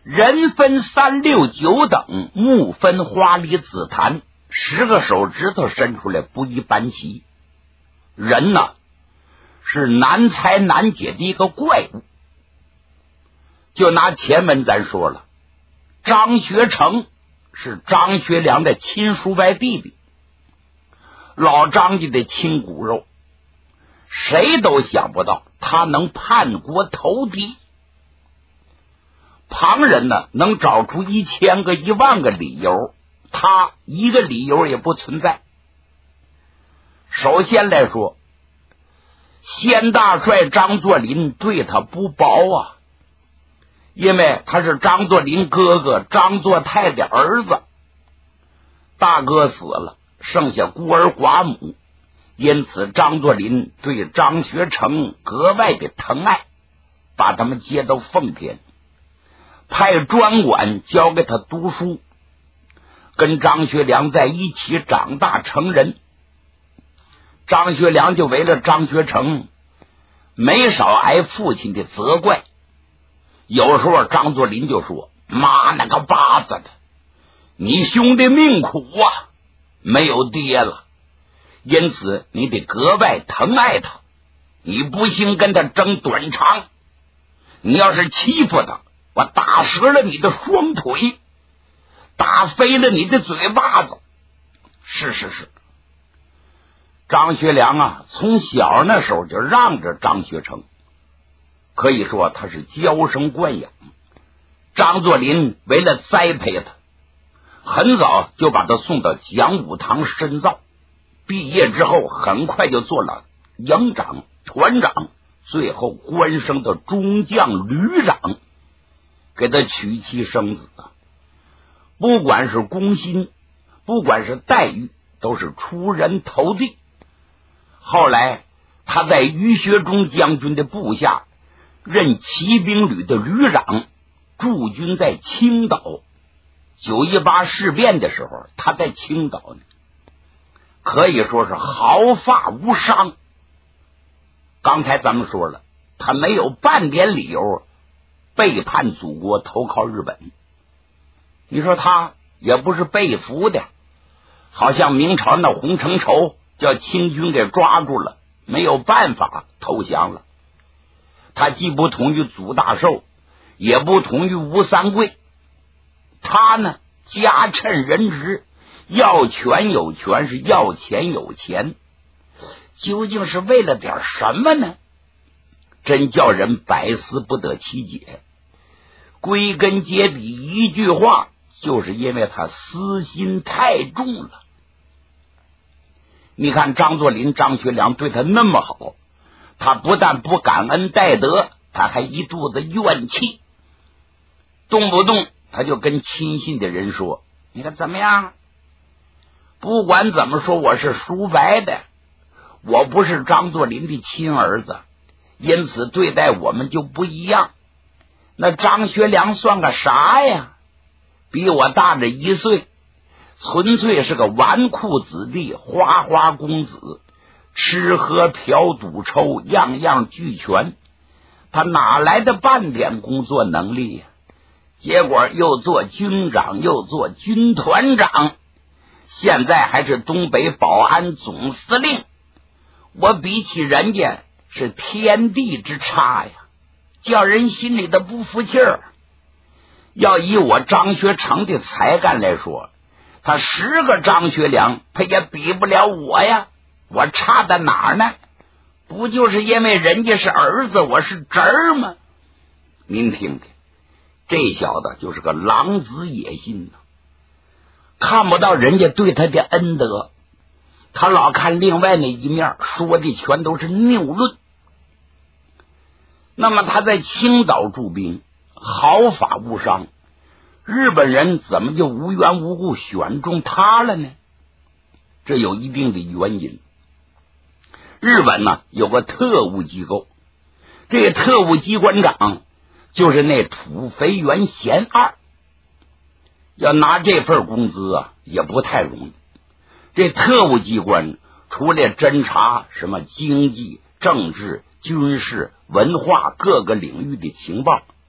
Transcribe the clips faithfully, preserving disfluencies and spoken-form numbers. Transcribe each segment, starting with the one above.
人分三六九等，木分花梨紫檀，十个手指头伸出来不一般齐。人呢，是难猜难解的一个怪物。就拿前文咱说了，张学成是张学良的亲叔伯弟弟，老张家的亲骨肉，谁都想不到他能叛国投敌。旁人呢能找出一千个一万个理由，他一个理由也不存在。首先来说，先大帅张作霖对他不薄啊，因为他是张作霖哥哥张作泰的儿子，大哥死了，剩下孤儿寡母，因此张作霖对张学成格外的疼爱，把他们接到奉天，派专管教给他读书，跟张学良在一起长大成人。张学良就为了张学成没少挨父亲的责怪，有时候张作霖就说：妈那个巴子的，你兄弟命苦啊，没有爹了，因此你得格外疼爱他，你不行跟他争短长，你要是欺负他，我打折了你的双腿，打飞了你的嘴巴子。是是是，张学良啊，从小那时候就让着张学成，可以说他是娇生惯养。张作霖为了栽培他，很早就把他送到讲武堂深造，毕业之后很快就做了营长、团长，最后官升到中将、旅长，给他娶妻生子。不管是功薪，不管是待遇，都是出人头地。后来他在于学忠将军的部下任骑兵旅的旅长，驻军在青岛。九一八事变的时候，他在青岛呢，可以说是毫发无伤。刚才咱们说了，他没有半点理由背叛祖国投靠日本。你说他也不是被俘的，好像明朝那洪承畴叫清军给抓住了，没有办法投降了。他既不同于祖大寿，也不同于吴三桂，他呢家趁人直，要权有权，是要钱有钱，究竟是为了点什么呢？真叫人百思不得其解。归根结底一句话，就是因为他私心太重了。你看张作霖、张学良对他那么好，他不但不感恩戴德，他还一肚子怨气，动不动他就跟亲信的人说：你看怎么样？不管怎么说，我是叔伯的，我不是张作霖的亲儿子，因此对待我们就不一样。那张学良算个啥呀？比我大着一岁，纯粹是个纨绔子弟、花花公子，吃喝嫖赌抽样样俱全，他哪来的半点工作能力呀？结果又做军长，又做军团长，现在还是东北保安总司令。我比起人家是天地之差呀，叫人心里的不服气儿。要以我张学成的才干来说，他十个张学良他也比不了我呀，我差在哪儿呢？不就是因为人家是儿子，我是侄儿吗？您听听，这小子就是个狼子野心呢，看不到人家对他的恩德，他老看另外那一面，说的全都是谬论。那么他在青岛驻兵，毫发无伤，日本人怎么就无缘无故选中他了呢？这有一定的原因。日本呢有个特务机构，这个特务机关长就是那土肥原贤二，要拿这份工资啊也不太容易。这特务机关除了侦查什么经济、政治、军事、文化各个领域的情报，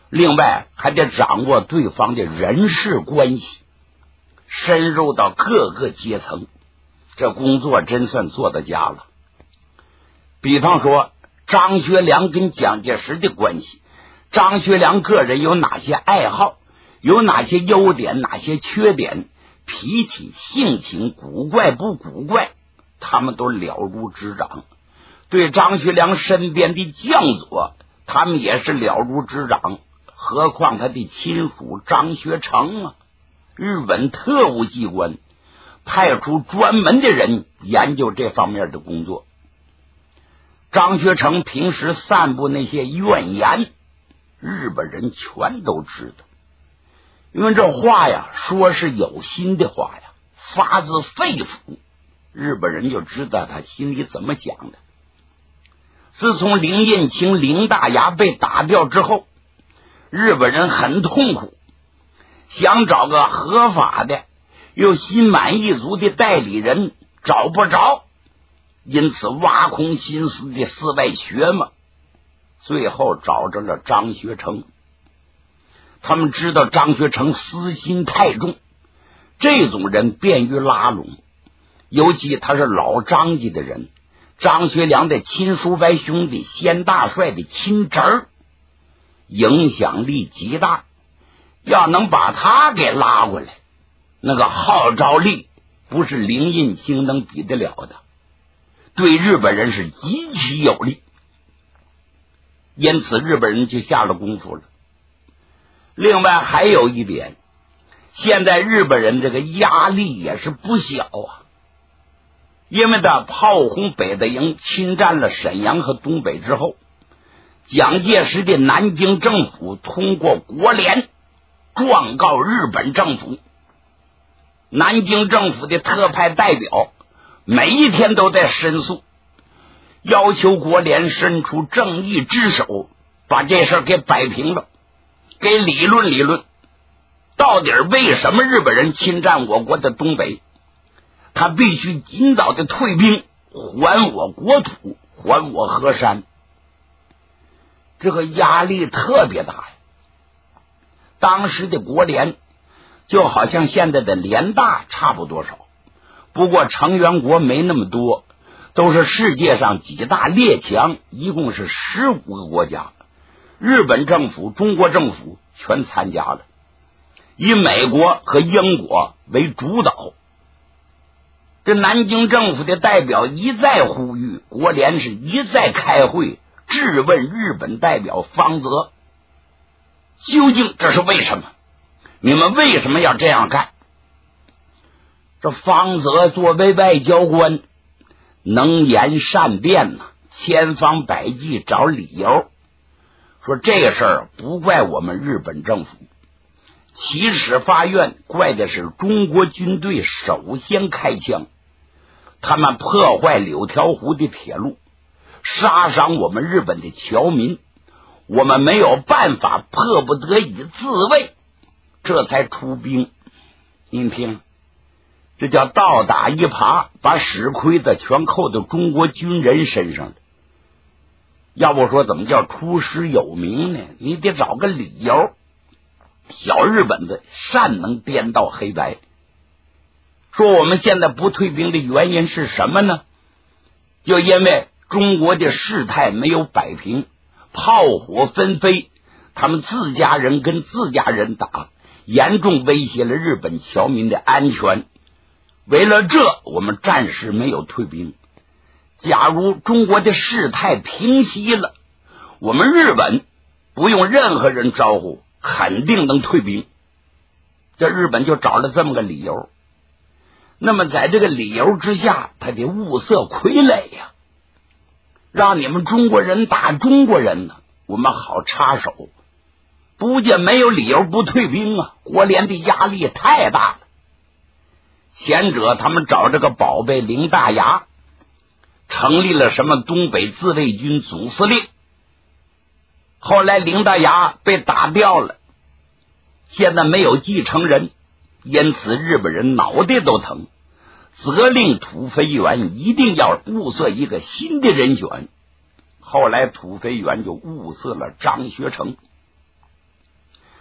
另外还得掌握对方的人事关系，深入到各个阶层，这工作真算做到家了。比方说张学良跟蒋介石的关系，张学良个人有哪些爱好，有哪些优点，哪些缺点，脾气性情古怪不古怪，他们都了如指掌。对张学良身边的将佐，他们也是了如指掌，何况他的亲属张学成啊，日本特务机关派出专门的人研究这方面的工作。张学成平时散布那些怨言，日本人全都知道，因为这话呀说是有心的话呀，发自肺腑，日本人就知道他心里怎么想的。自从林印清林大牙被打掉之后，日本人很痛苦，想找个合法的又心满意足的代理人，找不着，因此挖空心思的四外学嘛，最后找着了张学成。他们知道张学成私心太重，这种人便于拉拢，尤其他是老张家的人，张学良的亲叔伯兄弟，先大帅的亲侄儿，影响力极大，要能把他给拉过来，那个号召力不是林印清能比得了的，对日本人是极其有利。因此日本人就下了功夫了。另外还有一点，现在日本人这个压力也是不小啊，因为他炮轰北大营，侵占了沈阳和东北之后，蒋介石的南京政府通过国联状告日本政府，南京政府的特派代表每一天都在申诉，要求国联伸出正义之手，把这事给摆平了，给理论理论，到底为什么日本人侵占我国的东北，他必须尽早的退兵，还我国土，还我河山。这个压力特别大呀。当时的国联就好像现在的联大差不多少，不过成员国没那么多，都是世界上几大列强，一共是十五个国家，日本政府、中国政府全参加了，以美国和英国为主导。这南京政府的代表一再呼吁，国联是一再开会质问日本代表方泽，究竟这是为什么？你们为什么要这样干？这方泽作为外交官，能言善辩呐、啊，千方百计找理由，说这个事儿不怪我们日本政府，起始发愿怪的是中国军队首先开枪，他们破坏柳条湖的铁路，杀伤我们日本的侨民，我们没有办法，迫不得已自卫，这才出兵。您听，这叫倒打一耙，把屎亏的全扣到中国军人身上了。要不说怎么叫出师有名呢？你得找个理由。小日本子善能颠倒黑白，说我们现在不退兵的原因是什么呢？就因为中国的事态没有摆平，炮火纷飞，他们自家人跟自家人打，严重威胁了日本侨民的安全。为了这，我们暂时没有退兵。假如中国的事态平息了，我们日本不用任何人招呼，肯定能退兵。这日本就找了这么个理由。那么在这个理由之下，他得物色傀儡呀、啊，让你们中国人打中国人呢，我们好插手。不见没有理由不退兵啊，国联的压力太大了。前者他们找这个宝贝林大牙，成立了什么东北自卫军总司令，后来林大牙被打掉了，现在没有继承人，因此日本人脑袋都疼，责令土肥原一定要物色一个新的人选。后来土肥原就物色了张学成。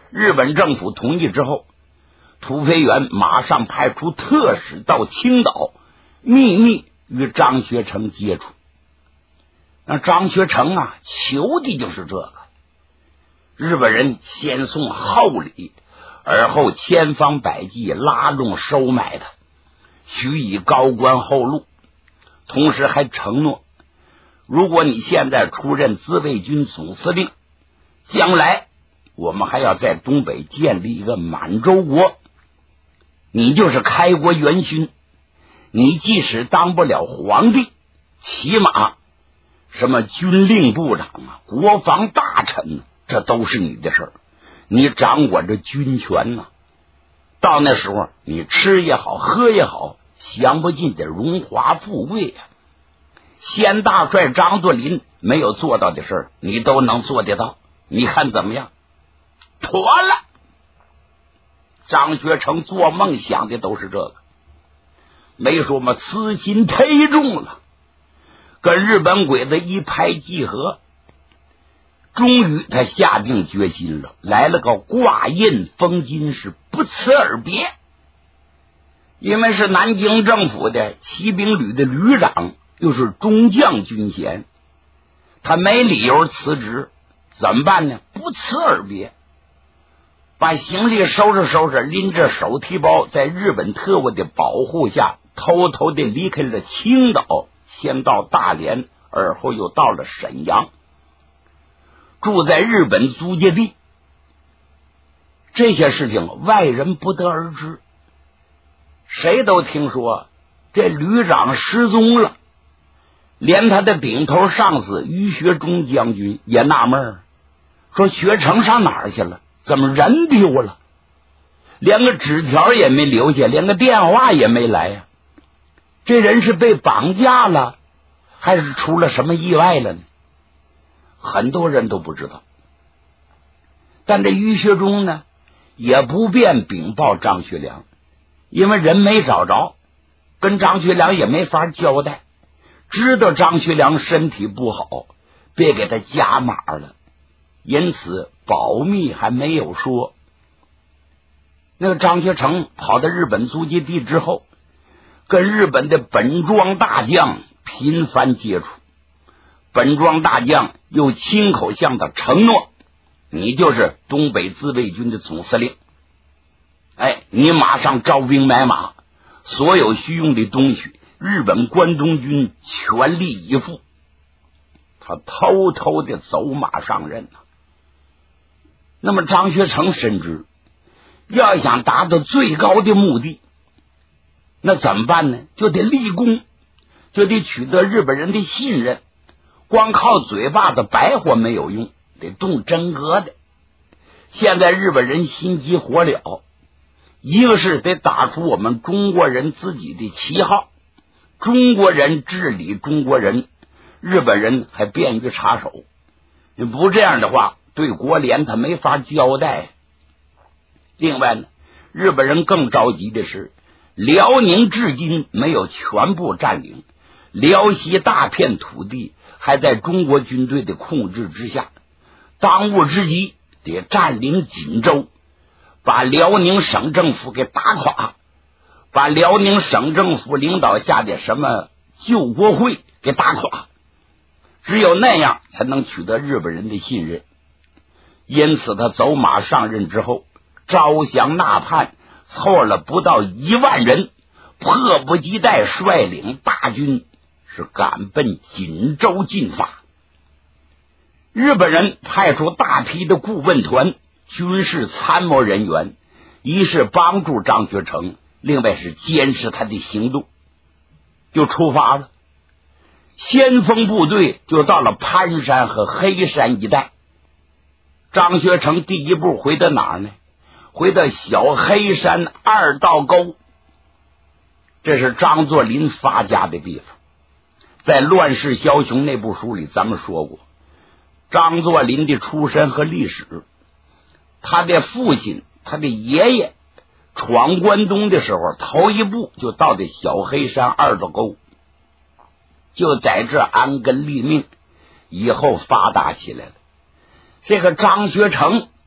日本政府同意之后，土肥原马上派出特使到青岛，秘密与张学成接触。那张学成啊，求的就是这个。日本人先送厚礼，而后千方百计拉拢收买他，许以高官厚禄，同时还承诺，如果你现在出任自卫军总司令，将来我们还要在东北建立一个满洲国，你就是开国元勋，你即使当不了皇帝，起码什么军令部长啊、国防大臣，这都是你的事儿，你掌管着军权呢、啊。到那时候，你吃也好，喝也好，享不尽的荣华富贵呀、啊。先大帅张作霖没有做到的事儿，你都能做得到，你看怎么样？妥了。张学成做梦想的都是这个，没说嘛，此心忒重了。跟日本鬼子一拍即合，终于他下定决心了，来了个挂印封金，是不辞而别。因为是南京政府的骑兵旅的旅长，又是中将军衔，他没理由辞职，怎么办呢？不辞而别，把行李收拾收拾，拎着手提包，在日本特务的保护下，偷偷的离开了青岛，先到大连，而后又到了沈阳，住在日本租界地。这些事情外人不得而知，谁都听说这旅长失踪了，连他的顶头上司于学忠将军也纳闷，说学成上哪儿去了？怎么人丢了？连个纸条也没留下，连个电话也没来呀、啊！这人是被绑架了，还是出了什么意外了呢？很多人都不知道。但这于学忠呢，也不便禀报张学良，因为人没找着，跟张学良也没法交代。知道张学良身体不好，别给他加码了，因此保密还没有说。那个张学成跑到日本租界地之后，跟日本的本庄大将频繁接触。本庄大将又亲口向他承诺，你就是东北自卫军的总司令，哎，你马上招兵买马，所有需用的东西日本关东军全力以赴。他偷偷的走马上任啊。那么张学成深知，要想达到最高的目的，那怎么办呢？就得立功，就得取得日本人的信任。光靠嘴巴子白活没有用，得动真格的。现在日本人心急火燎，一个是得打出我们中国人自己的旗号，中国人治理中国人，日本人还便于插手。你不这样的话，对国联他没法交代。另外呢，日本人更着急的是，辽宁至今没有全部占领，辽西大片土地还在中国军队的控制之下，当务之急得占领锦州，把辽宁省政府给打垮，把辽宁省政府领导下的什么救国会给打垮，只有那样才能取得日本人的信任。因此他走马上任之后，招降纳叛，凑了不到一万人，迫不及待率领大军是赶奔锦州进发。日本人派出大批的顾问团、军事参谋人员，一是帮助张学成，另外是监视他的行动，就出发了。先锋部队就到了潘山和黑山一带。张学成第一步回到哪儿呢？回到小黑山二道沟，这是张作霖发家的地方。在《乱世枭雄》那部书里咱们说过，张作霖的出身和历史，他的父亲他的爷爷闯关东的时候，头一步就到的小黑山二道沟，就在这安根立命，以后发达起来了。这个张学成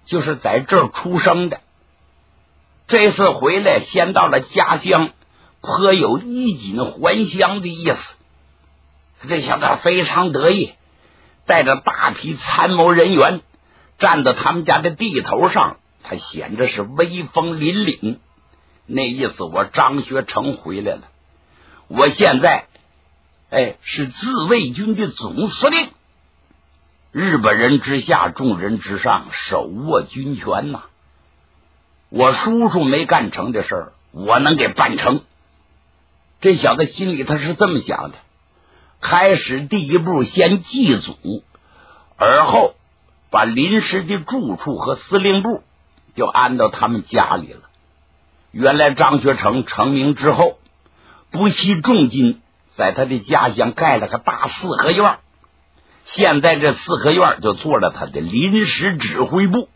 就是在这儿出生的。这次回来，先到了家乡，颇有衣锦还乡的意思。这小子非常得意，带着大批参谋人员站到他们家的地头上，他显着是威风凛凛。那意思，我张学成回来了，我现在哎是自卫军的总司令，日本人之下，众人之上，手握军权呐。我叔叔没干成的事儿，我能给办成。这小子心里他是这么想的。开始第一步先祭祖，而后把临时的住处和司令部就安到他们家里了。原来张学成成名之后，不惜重金在他的家乡盖了个大四合院，现在这四合院就做了他的临时指挥部。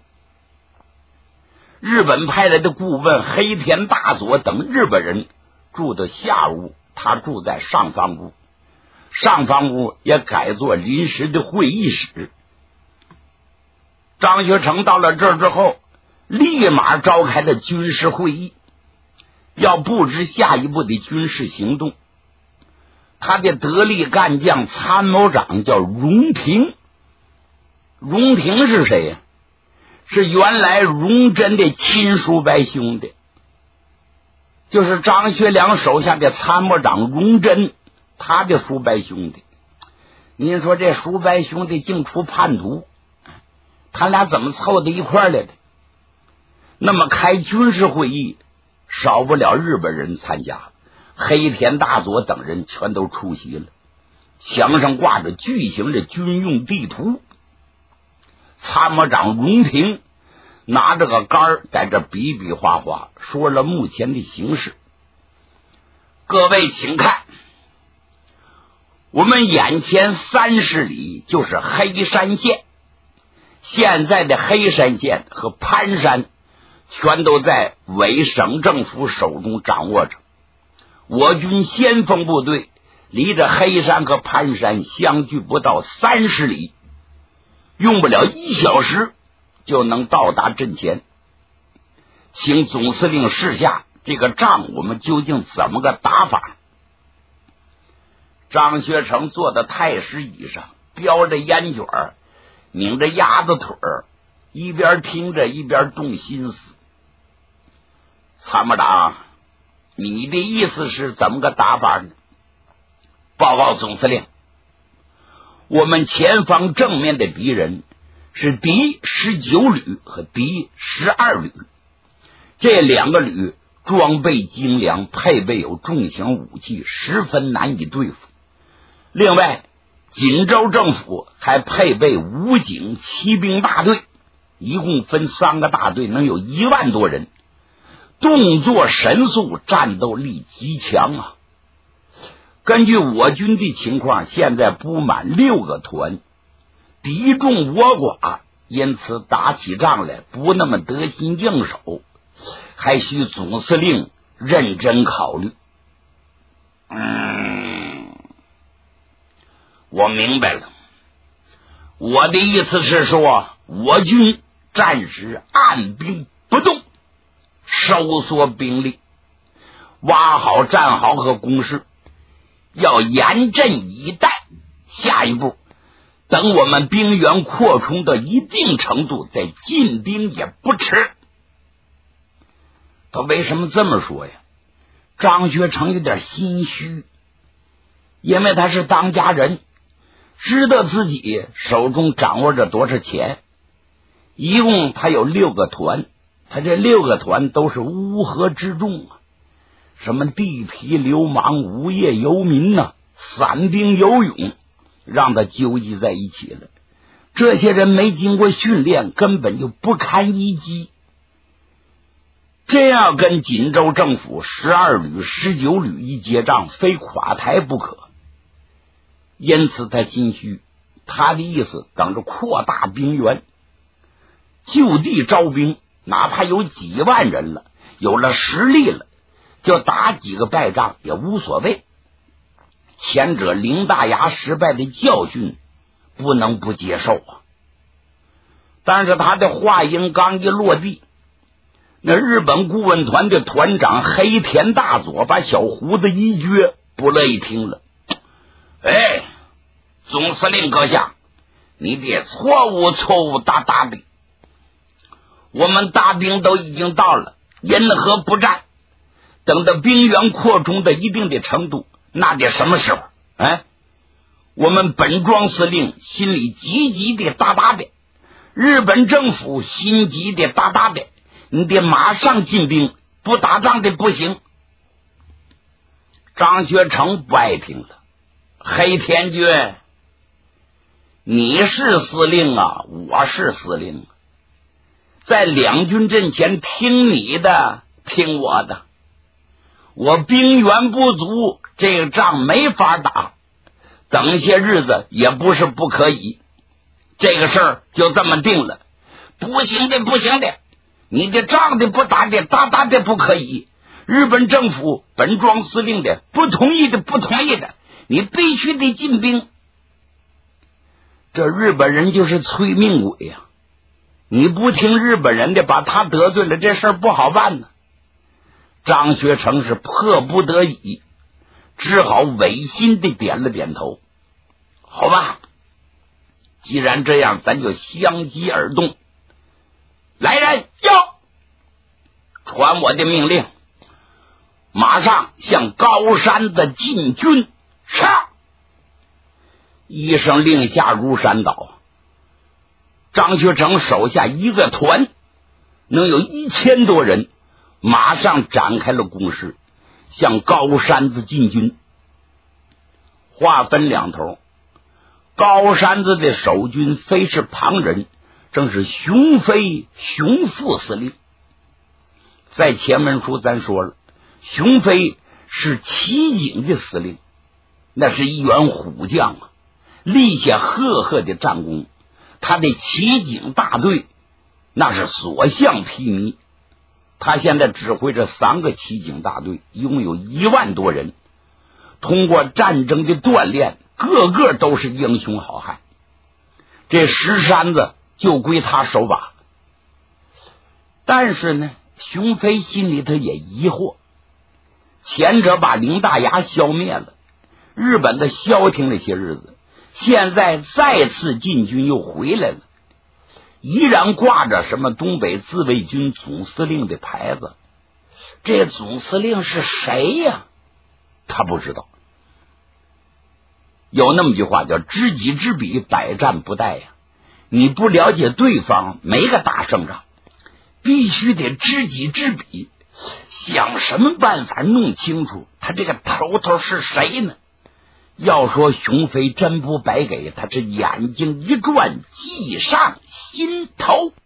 日本派来的顾问黑田大佐等日本人住的下屋，他住在上方屋，上方屋也改做临时的会议室。张学成到了这儿之后，立马召开了军事会议，要布置下一步的军事行动。他的得力干将参谋长叫荣廷。荣廷是谁呀？是原来荣臻的亲叔伯兄弟，就是张学良手下的参谋长荣臻，他的叔伯兄弟。您说这叔伯兄弟竟出叛徒，他俩怎么凑到一块儿来的？那么开军事会议，少不了日本人参加，黑田大佐等人全都出席了。墙上挂着巨型的军用地图，参谋长荣廷拿着个杆儿在这比比划划，说了目前的形势。各位请看，我们眼前三十里就是黑山县，现在的黑山县和潘山全都在伪省政府手中掌握着。我军先锋部队离着黑山和潘山相距不到三十里，用不了一小时就能到达阵前。请总司令示下，这个仗我们究竟怎么个打法？张学成坐在太师椅上，叼着烟卷儿，拧着鸭子腿儿，一边听着一边动心思。参谋长，你的意思是怎么个打法呢？报告总司令，我们前方正面的敌人是敌十九旅和敌十二旅，这两个旅装备精良，配备有重型武器，十分难以对付。另外，锦州政府还配备武警骑兵大队，一共分三个大队，能有一万多人，动作神速，战斗力极强啊！根据我军的情况，现在不满六个团，敌众我寡，因此打起仗来不那么得心应手，还需总司令认真考虑。嗯，我明白了。我的意思是说，我军暂时按兵不动，收缩兵力，挖好战壕和工事，要严阵以待。下一步，等我们兵员扩充到一定程度，再进兵也不迟。他为什么这么说呀？张学成有点心虚，因为他是当家人，知道自己手中掌握着多少钱。一共他有六个团，他这六个团都是乌合之众啊，什么地痞流氓、无业游民呐、啊、散兵游勇，让他纠集在一起了。这些人没经过训练，根本就不堪一击。这样跟锦州政府十二旅、十九旅一接仗，非垮台不可。因此他心虚，他的意思等着扩大兵源，就地招兵，哪怕有几万人了，有了实力了，就打几个败仗也无所谓。前者林大牙失败的教训不能不接受啊。 但是他的话音刚一落地，那日本顾问团的团长黑田大佐把小胡子一撅，不乐意听了。哎，总司令阁下，你的错误错误大大的，我们大兵都已经到了银河不战，等到兵员扩充到一定的程度，那得什么时候？哎，我们本庄司令心里急急的哒哒的，日本政府心急的哒哒的，你得马上进兵，不打仗的不行。张学成不爱听了，黑田君，你是司令啊，我是司令，在两军阵前听你的，听我的。我兵源不足，这个仗没法打，等些日子也不是不可以。这个事儿就这么定了。不行的，不行的，你的仗的不打的，打打的不可以。日本政府本庄司令的不同意的，不同意的，你必须得进兵。这日本人就是催命鬼呀、啊！你不听日本人的，把他得罪了，这事儿不好办呢。张学成是迫不得已，只好违心的点了点头。好吧，既然这样，咱就相机而动。来人，要传我的命令，马上向高山的进军。是。一声令下如山倒，张学成手下一个团能有一千多人，马上展开了攻势，向高山子进军。话分两头，高山子的守军非是旁人，正是熊飞熊副司令。在前文书咱说了，熊飞是齐景的司令，那是一员虎将啊，立下赫赫的战功。他的齐景大队那是所向披靡，他现在指挥着三个齐景大队，拥有一万多人，通过战争的锻炼，个个都是英雄好汉。这石山子就归他手把。但是呢，熊飞心里头也疑惑，前者把林大牙消灭了，日本的消停了些日子，现在再次进军又回来了，依然挂着什么东北自卫军总司令的牌子。这总司令是谁呀？他不知道。有那么句话叫知己知彼，百战不殆呀。你不了解对方，没个大胜仗，必须得知己知彼，想什么办法弄清楚他这个头头是谁呢？要说熊飞真不白给，他这眼睛一转，计上心头。